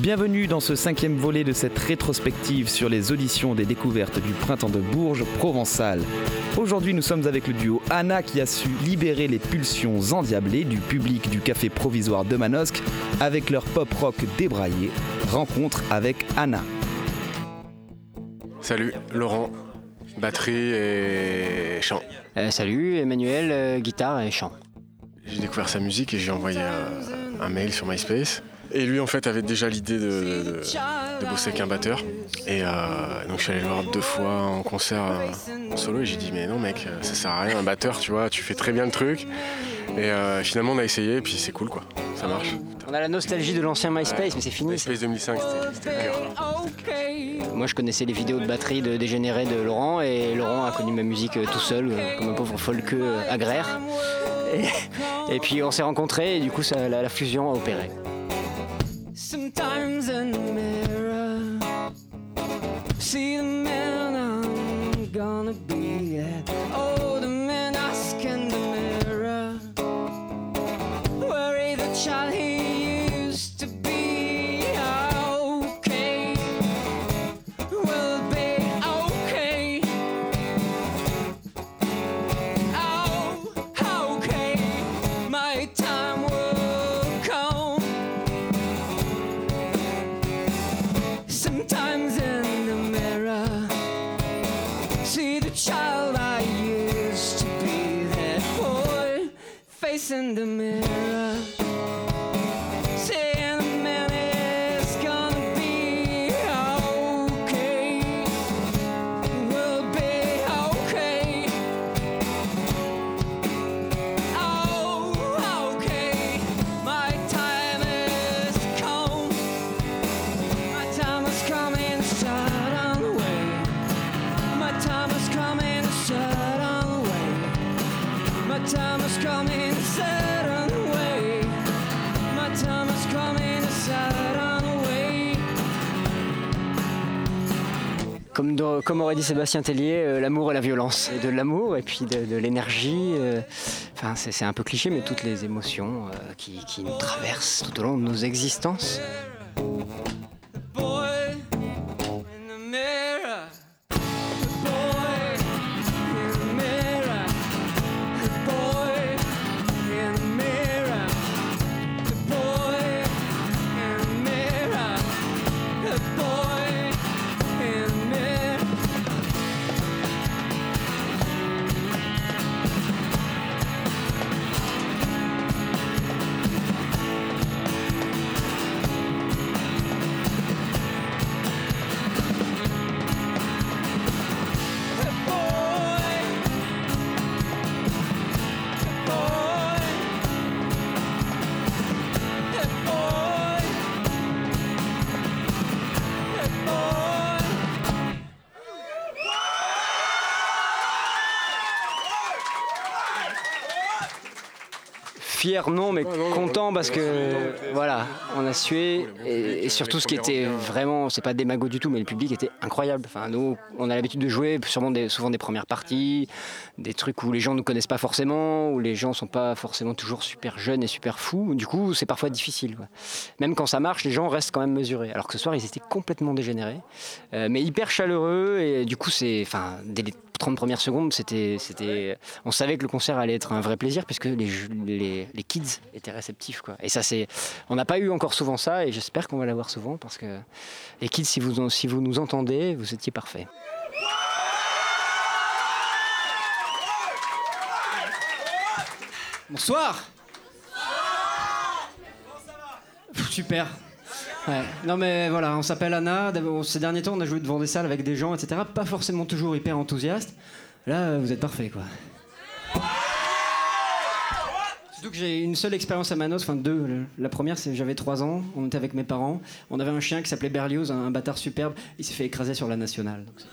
Bienvenue dans ce 5e volet de cette rétrospective sur les auditions des découvertes du printemps de Bourges provençal. Aujourd'hui, nous sommes avec le duo Anna qui a su libérer les pulsions endiablées du public du café provisoire de Manosque avec leur pop rock débraillé. Rencontre avec Anna. Salut, Laurent, batterie et chant. Salut, Emmanuel, guitare et chant. J'ai découvert sa musique et j'ai envoyé un mail sur MySpace. Et lui, en fait, avait déjà l'idée de bosser avec un batteur. Et donc, je suis allé le voir 2 fois en concert en solo et j'ai dit, mais non, mec, ça sert à rien, un batteur, tu vois, tu fais très bien le truc. Et finalement, on a essayé et puis c'est cool, quoi. Ça marche. On a la nostalgie de l'ancien MySpace, mais c'est fini. MySpace 2005, c'était le cœur. Moi, je connaissais les vidéos de batterie de Dégénéré de Laurent, et Laurent a connu ma musique tout seul, comme un pauvre folkeux agraire. Et puis, on s'est rencontrés et du coup, la fusion a opéré. Sometimes in the mirror, see the man I'm gonna be at. Oh, the man ask in the mirror, worry the child he used to be. Okay, will be okay. Oh, okay, my time will come. Sometimes in the mirror, see the child I used to be. That boy facing the mirror, saying the man is gonna be okay, will be okay. Oh, okay, my time has come. My time is coming sudden way. My time is coming sudden way. My time is coming sudden way. My time is coming sudden way. Comme aurait dit Sébastien Tellier, l'amour et la violence. Et de l'amour et puis de l'énergie. Enfin, c'est un peu cliché, mais toutes les émotions qui nous traversent tout au long de nos existences. Fier non, mais content parce que voilà, on a sué et surtout ce qui était vraiment, c'est pas démago du tout, mais le public était incroyable. Enfin, nous, on a l'habitude de jouer souvent des premières parties, des trucs où les gens ne nous connaissent pas forcément, où les gens sont pas forcément toujours super jeunes et super fous. Du coup, c'est parfois difficile, quoi. Même quand ça marche, les gens restent quand même mesurés. Alors que ce soir, ils étaient complètement dégénérés, mais hyper chaleureux et du coup, dès les 30 premières secondes, on savait que le concert allait être un vrai plaisir puisque les kids étaient réceptifs, quoi. Et ça, on n'a pas eu encore souvent ça et j'espère qu'on va l'avoir souvent parce que les kids, si vous nous entendez, vous étiez parfaits. Bonsoir. Super. Ouais. Non mais voilà, on s'appelle Anna. Ces derniers temps, on a joué devant des salles avec des gens, etc. Pas forcément toujours hyper enthousiastes. Là, vous êtes parfaits, quoi. Surtout que j'ai une seule expérience à Manos, enfin 2. La première, c'est j'avais 3 ans, on était avec mes parents. On avait un chien qui s'appelait Berlioz, un bâtard superbe. Il s'est fait écraser sur la nationale. Donc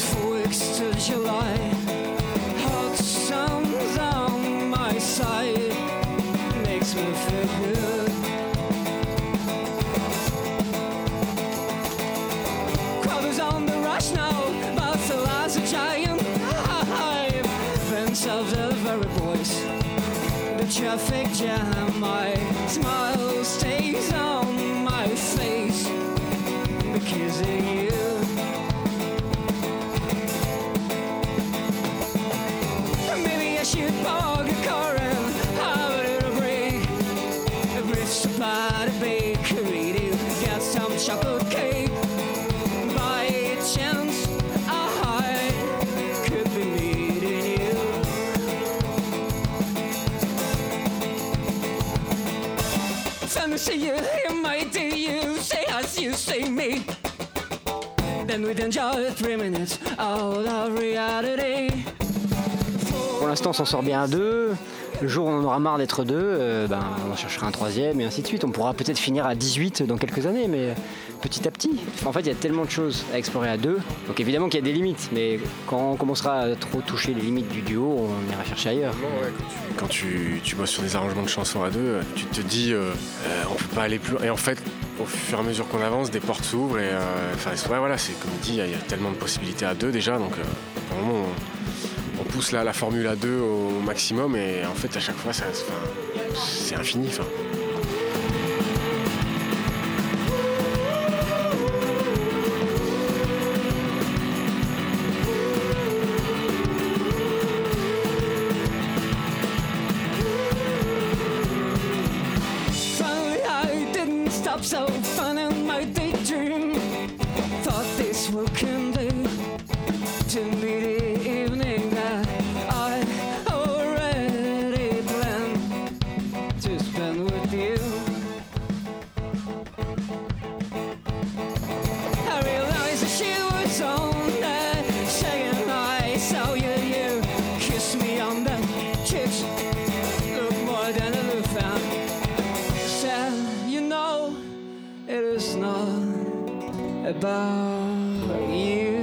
July, hot sun's on my side. sounds of the very voice. The traffic jam, my smile stays on my face because of you. Maybe I should park a car and have a little break. A brief stop at a bakery to get some chocolate cake. By chance, I could be meeting you. Fancy you, it might do you, say as you say me. Then within just 3 minutes out of reality. Pour l'instant, on s'en sort bien à deux. Le jour où on en aura marre d'être deux, on en cherchera un troisième et ainsi de suite. On pourra peut-être finir à 18 dans quelques années, mais petit à petit. En fait, il y a tellement de choses à explorer à deux. Donc évidemment qu'il y a des limites, mais quand on commencera à trop toucher les limites du duo, on ira chercher ailleurs. Ouais, quand tu bosses sur des arrangements de chansons à deux, tu te dis on peut pas aller plus loin. Et en fait, au fur et à mesure qu'on avance, des portes s'ouvrent et voilà, c'est comme dit, il y a tellement de possibilités à deux déjà, donc pour le moment on pousse la formule à deux au maximum et en fait à chaque fois c'est infini. So fun in my daydream. Thought this would come day to me the evening that I already planned to spend with you. I realized that she was on that second I saw you kissed me on the cheeks, look more than a little fan. Said, you know, it is not about you.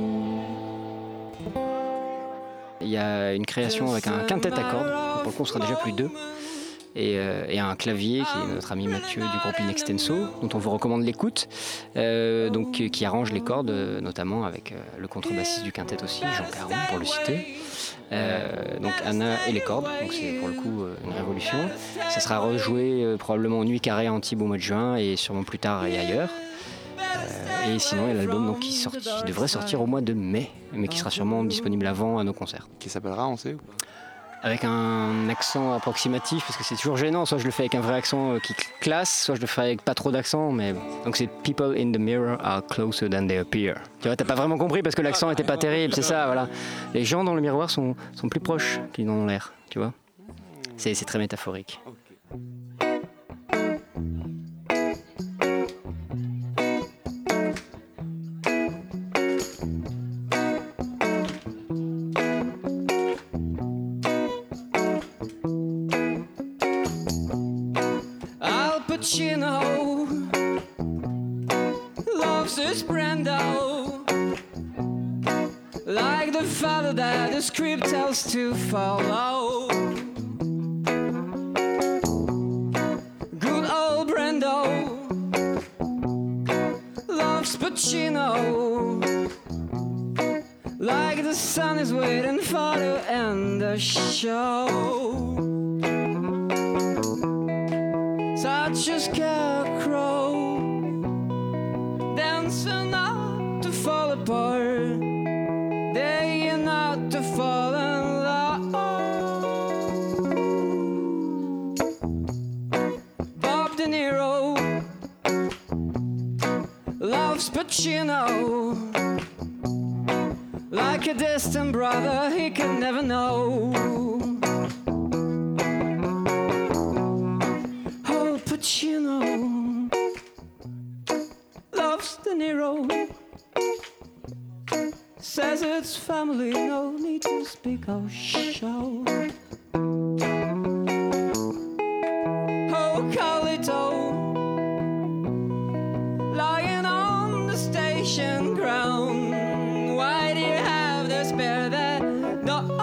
Il y a une création avec un quintet à cordes, pour le coup on sera déjà plus deux, et un clavier qui est notre ami Mathieu du groupe In Extenso, dont on vous recommande l'écoute, qui arrange les cordes, notamment avec le contrebassiste du quintet aussi, Jean Caron pour le citer. Donc Anna et les cordes, donc c'est pour le coup une révolution. Ça sera rejoué probablement en Nuit Carrée à Antibes au mois de juin et sûrement plus tard et ailleurs. Et sinon il y a l'album donc, qui devrait sortir au mois de mai, mais qui sera sûrement disponible avant à nos concerts. Qui s'appellera, on sait ou pas? Avec un accent approximatif, parce que c'est toujours gênant, soit je le fais avec un vrai accent qui classe, soit je le fais avec pas trop d'accent, mais donc c'est People in the mirror are closer than they appear. Tu vois, t'as pas vraiment compris parce que l'accent était pas terrible, c'est ça, voilà. Les gens dans le miroir sont plus proches qu'ils n'en ont l'air, tu vois. C'est très métaphorique. Pacino loves his Brando like the father that the script tells to follow. Good old Brando loves Pacino like the sun is waiting for to end the show. Such a scarecrow, dancing out to fall apart, dancing out to fall in love. Bob De Niro loves Pacino like a distant brother he can never know. Pacino loves De Niro, says it's family, no need to speak or show. Oh, Carlito, lying on the station ground, why do you have the spare that no?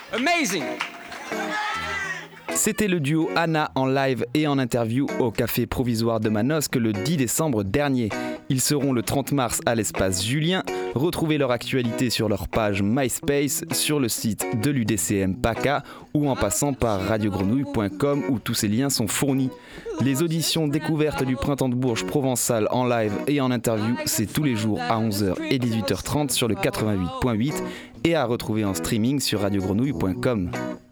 Amazing! C'était le duo Anna en live et en interview au Café Provisoire de Manosque le 10 décembre dernier. Ils seront le 30 mars à l'espace Julien. Retrouvez leur actualité sur leur page MySpace, sur le site de l'UDCM PACA ou en passant par radiogrenouille.com où tous ces liens sont fournis. Les auditions découvertes du Printemps de Bourges provençal en live et en interview, c'est tous les jours à 11h et 18h30 sur le 88.8 et à retrouver en streaming sur radiogrenouille.com.